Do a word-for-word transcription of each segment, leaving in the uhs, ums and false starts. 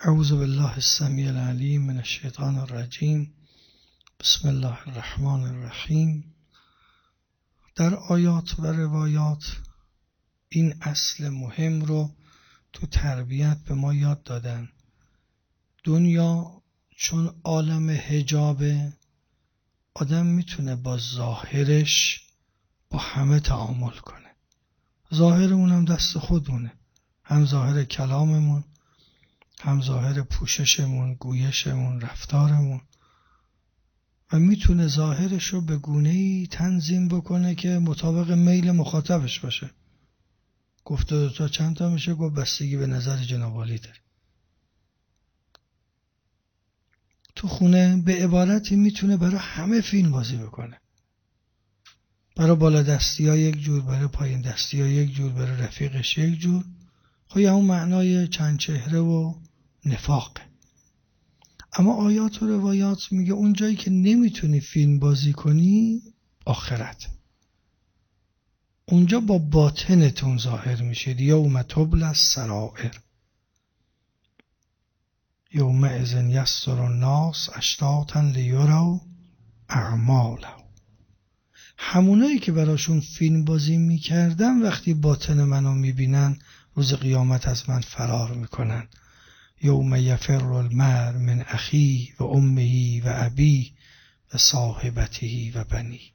اعوذ بالله السمیع العلیم من الشیطان الرجیم. بسم الله الرحمن الرحیم. در آیات و روایات این اصل مهم رو تو تربیت به ما یاد دادن. دنیا چون عالم حجابه، آدم میتونه با ظاهرش با همه تعامل کنه. ظاهرمون هم دست خودمونه، هم ظاهر کلاممون، هم ظاهر پوششمون، گویشمون، رفتارمون، و میتونه ظاهرش رو به گونه‌ای تنظیم بکنه که مطابق میل مخاطبش باشه. گفته دو تا چند تا میشه؟ گفت بستگی به نظر جناب عالی داره. تو خونه به عبارتی میتونه برای همه فیلم بازی بکنه. برای بالا دستی ها یک جور، برای پایین دستی ها یک جور، برای رفیقش یک جور. خب یه همون معنای چند چهره و نفاقه. اما آیات و روایات میگه اون جایی که نمیتونی فیلم بازی کنی آخرت، اونجا با باطنتون ظاهر میشید. یوم تبلی السرائر یومئذ یصدر الناس اشتاتا لیروا اعمالهم. همونایی که براشون فیلم بازی میکردن وقتی باطن منو میبینن روز قیامت از من فرار میکنن. یوم یفر المرء من اخیه و امه و ابیه و صاحبته و بنیه.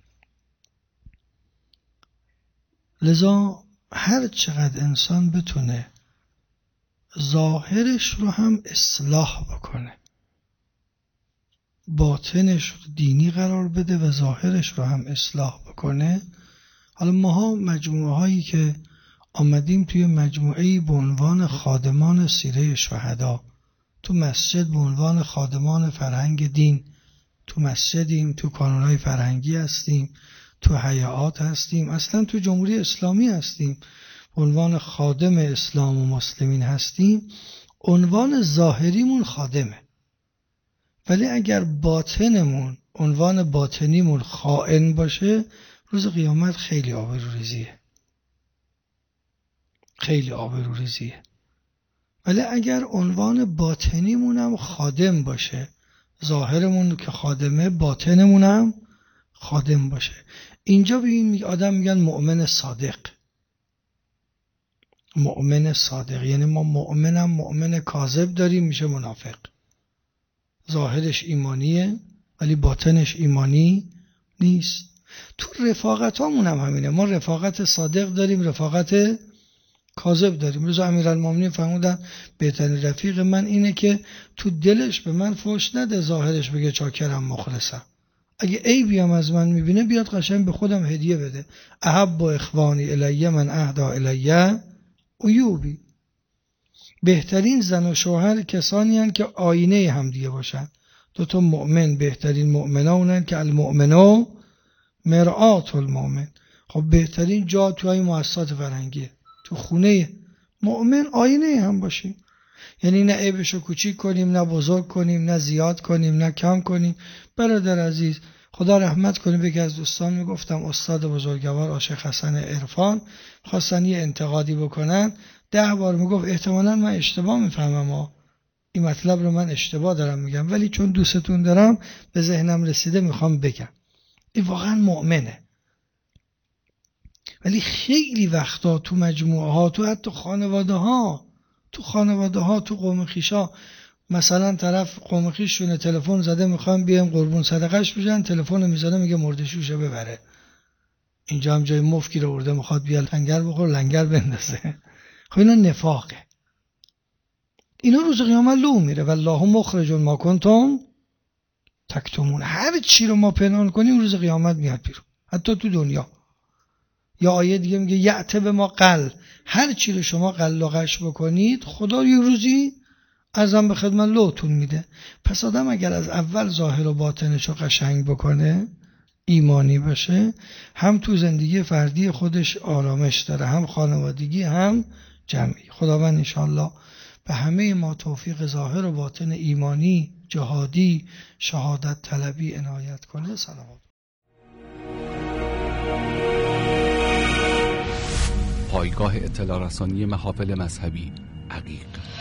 لذا هر چقدر انسان بتونه ظاهرش رو هم اصلاح بکنه، باطنش رو دینی قرار بده و ظاهرش رو هم اصلاح بکنه. حالا ماها مجموعه هایی که آمدیم توی مجموعه‌ای به عنوان خادمان سیره شهدا، تو مسجد به عنوان خادمان فرهنگ دین، تو مسجدیم، تو کانونهای فرهنگی هستیم، تو هیئات هستیم، اصلا تو جمهوری اسلامی هستیم، به عنوان خادم اسلام و مسلمین هستیم. عنوان ظاهریمون خادمه، ولی اگر باطنمون، عنوان باطنیمون خائن باشه، روز قیامت خیلی آبروریزیه، خیلی آبروریزیه. ولی اگر عنوان باطنیمون هم خادم باشه، ظاهرمون که خادمه، باطنمون هم خادم باشه، اینجا به این آدم میگن مؤمن صادق. مؤمن صادق یعنی ما مؤمنم مؤمن کاذب داریم، میشه منافق. ظاهرش ایمانیه ولی باطنش ایمانی نیست. تو رفاقت هامون هم همینه. ما رفاقت صادق داریم، رفاقت کاذب داریم. روز امیرالمومنین فرمودن بهترین رفیق من اینه که تو دلش به من فحش نده، ظاهرش بگه چاکرم مخلصم. اگه عیبی هم از من میبینه بیاد قشنگ به خودم هدیه بده. احب اخوانی الی من اهدا الی عیوبی. بهترین زن و شوهر کسانی هستند که آینه هم دیگه باشن. دو تا مؤمن بهترین مؤمنا اونن که المؤمنو مرآت المؤمن. خب بهترین جا توی مؤسسات فرهنگیه، تو خونه مؤمن آینه هم باشیم. یعنی نه عیبشو کوچیک کنیم، نه بزرگ کنیم، نه زیاد کنیم، نه کم کنیم. برادر عزیز، خدا رحمت کنه، به یکی از دوستان میگفتم، استاد بزرگوار عاشق حسن عرفان، خواستن یه انتقادی بکنن، ده بار میگفت احتمالاً من اشتباه میفهمم ها، این مطلب رو من اشتباه دارم میگم، ولی چون دوستتون دارم به ذهنم رسیده میخوام بگم. این واقعا مؤمنه. ولی خیلی وقتا تو مجموعه ها، تو حتی خانواده ها، تو خانواده ها تو قوم خیشا، مثلا طرف قوم خیشونه تلفن زده میخوام بیام قربون صدقش بشن، تلفن میزنه میگه مرده شوشه ببره. اینجا هم جای مفکی رو ورده میخواد بیا لنگر بخور، لنگر بندازه. خب اینا نفاقه. اینا روز قیامت لو میره. والله مخرج ما کنتم تکتمون. هر چی رو ما پنهان کنیم روز قیامت میاد بیرون، حتی تو دنیا. یا آیه دیگه میگه یعت به ما قل. هر چی رو شما قل و غش بکنید خدا یه روزی ازم به خدمت لوتون میده. پس آدم اگر از اول ظاهر و باطنش رو قشنگ بکنه، ایمانی باشه، هم تو زندگی فردی خودش آرامش داره، هم خانوادگی، هم جمعی. خداوند انشاءالله به همه ما توفیق ظاهر و باطن ایمانی، جهادی، شهادت طلبی عنایت کنه. سلام. پایگاه اطلاع رسانی محافل مذهبی عقیق.